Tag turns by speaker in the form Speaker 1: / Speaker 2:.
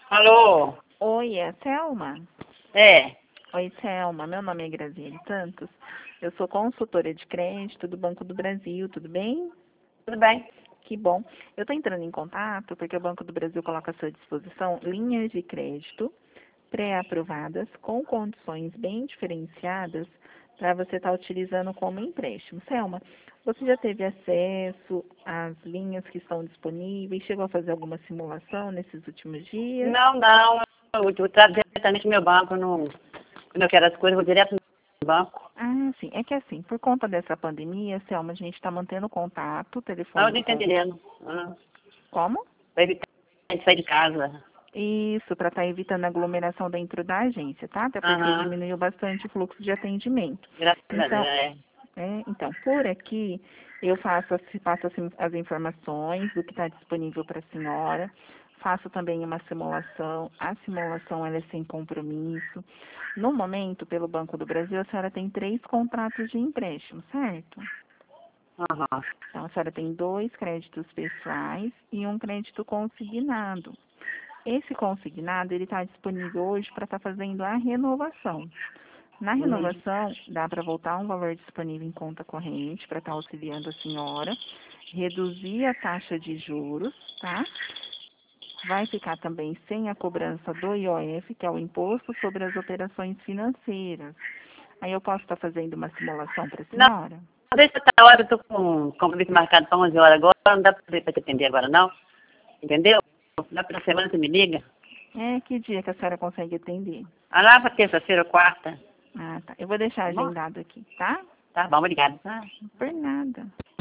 Speaker 1: Alô?
Speaker 2: Oi, é a Thelma?
Speaker 1: É.
Speaker 2: Oi, Thelma. Meu nome é Graziele Santos. Eu sou consultora de crédito do Banco do Brasil, tudo bem?
Speaker 1: Tudo bem?
Speaker 2: Que bom. Eu estou entrando em contato porque o Banco do Brasil coloca à sua disposição linhas de crédito pré-aprovadas com condições bem diferenciadas para você estar utilizando como empréstimo. Thelma, você já teve acesso às linhas que estão disponíveis? Chegou a fazer alguma simulação nesses últimos dias?
Speaker 1: Não. Eu trato diretamente no meu banco. Quando eu quero as coisas, eu vou direto no banco.
Speaker 2: Ah, sim. É que assim, por conta dessa pandemia, Selma, a gente está mantendo contato
Speaker 1: Não, eu não
Speaker 2: telefônico
Speaker 1: estou
Speaker 2: com...
Speaker 1: entendendo.
Speaker 2: Como?
Speaker 1: Para evitar de sair de casa.
Speaker 2: Isso, para estar evitando aglomeração dentro da agência, tá? Até porque
Speaker 1: Aham.
Speaker 2: diminuiu bastante o fluxo de atendimento.
Speaker 1: Graças a Deus,
Speaker 2: Então,
Speaker 1: é.
Speaker 2: então por aqui, eu passo as informações do que está disponível para a senhora. Faço também uma simulação. A simulação ela é sem compromisso. No momento, pelo Banco do Brasil, a senhora tem 3 contratos de empréstimo, certo?
Speaker 1: Aham.
Speaker 2: Então, a senhora tem 2 créditos pessoais e um crédito consignado. Esse consignado, ele está disponível hoje para estar fazendo a renovação. Na
Speaker 1: Uhum.
Speaker 2: renovação, dá para voltar um valor disponível em conta corrente para estar auxiliando a senhora, reduzir a taxa de juros, tá? Vai ficar também sem a cobrança do IOF, que é o Imposto sobre as Operações Financeiras. Aí eu posso estar fazendo uma simulação para a
Speaker 1: Não,
Speaker 2: senhora?
Speaker 1: deixa essa hora, eu estou com o compromisso marcado para 11 horas agora. Não dá para te atender agora, não. Entendeu? Dá para semana você me liga.
Speaker 2: É, que dia que a senhora consegue atender?
Speaker 1: Ah, lá para terça-feira ou quarta.
Speaker 2: Ah, tá. Eu vou deixar
Speaker 1: Tá bom?
Speaker 2: agendado aqui, tá?
Speaker 1: Tá bom, obrigada.
Speaker 2: Por nada.